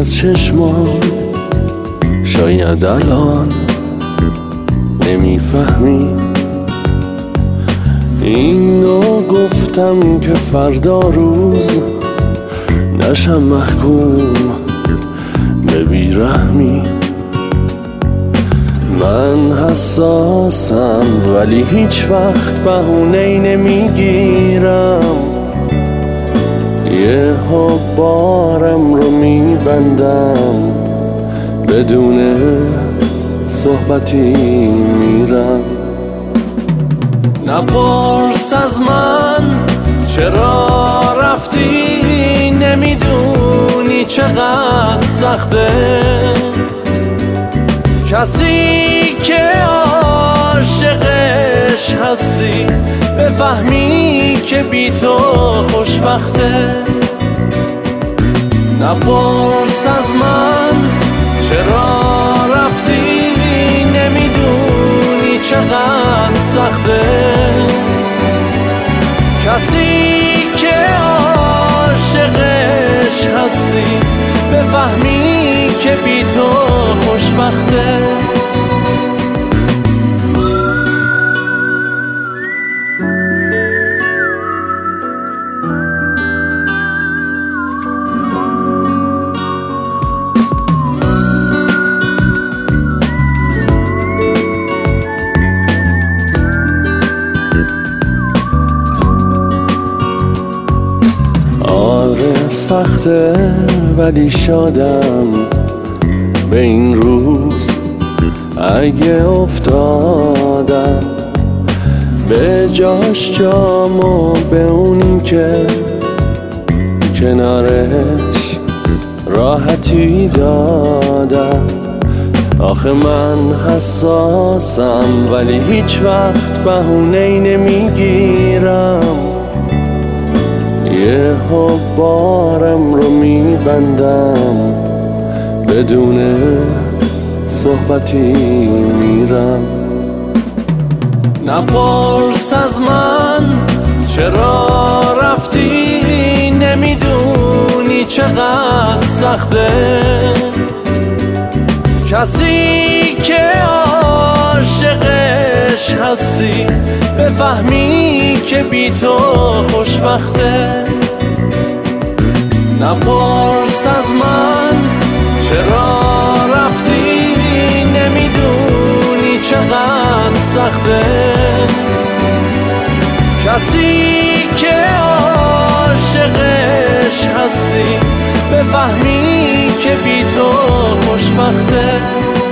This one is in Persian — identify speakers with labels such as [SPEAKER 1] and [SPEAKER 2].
[SPEAKER 1] از چشمان شاید الان نمیفهمی. اینو گفتم که فردا روز نشم محکوم به بیرحمی. من حساسم ولی هیچ وقت بهونه‌ای نمیگیرم. یه بارم رو میبندم بدون صحبتی میرم. نپرس از من چرا رفتی، نمیدونی چقدر سخته. کسی که عاشقش هستی بفهمی که بی تو خوشبخته. نپرس از من چرا رفتی، نمیدونی چقدر سخته. کسی که عاشقش هستی بفهمی که بی تو خوشبخته. سخته ولی شادم به این روز. اگه افتادم به جاش جامو به اونی که کنارش راحتی دادم. آخه من حساسم ولی هیچ وقت بهونه‌ای نمیگیرم. یه بارم رو میبندم بدون صحبتی میرم. نپرس از من چرا رفتی، نمیدونی چقدر سخته. کسی که عاشقش هستی بفهمی که بی تو خوشبخته. نپرس از من چرا رفتی، نمیدونی چقدر سخته. کسی که عاشقش هستی بفهمی که بی تو خوشبخته.